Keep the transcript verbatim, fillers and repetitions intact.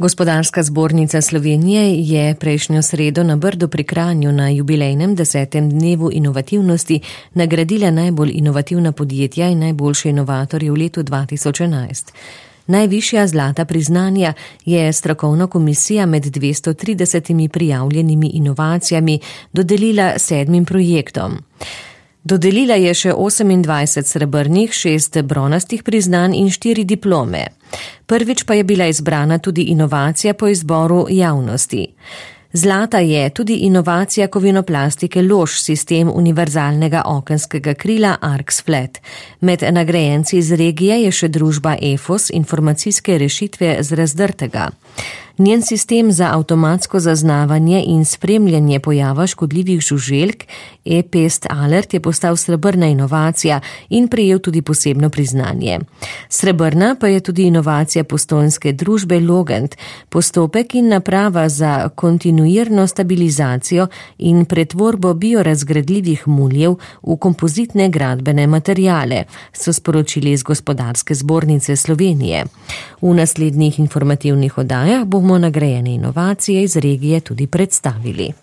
Gospodarska zbornica Slovenije je prejšnjo sredo na Brdu pri Kranju na jubilejnem desetem dnevu inovativnosti nagradila najbolj inovativna podjetja in najboljše inovatorje v letu dva tisoč enajst. Najvišja zlata priznanja je strokovna komisija med dvesto tridesetimi prijavljenimi inovacijami dodelila sedmim projektom. Dodelila je še osemindvajset srebrnih, šest bronastih priznanj in štiri diplome. Prvič pa je bila izbrana tudi inovacija po izboru javnosti. Zlata je tudi inovacija kovinoplastike Lož, sistem univerzalnega okenskega krila ArcSflat. Med nagrajenci iz regije je še družba Efos, informacijske rešitve z Razdrtega. Njen sistem za avtomatsko zaznavanje in spremljanje pojava škodljivih žuželk ePest Alert je postal srebrna inovacija in prejel tudi posebno priznanje. Srebrna pa je tudi inovacija postojnske družbe Logent, postopek in naprava za kontinuirno stabilizacijo in pretvorbo biorazgradljivih muljev v kompozitne gradbene materijale, so sporočili iz Gospodarske zbornice Slovenije. V naslednjih informativnih oddajah bomo nagrajene inovacije iz regije tudi predstavili.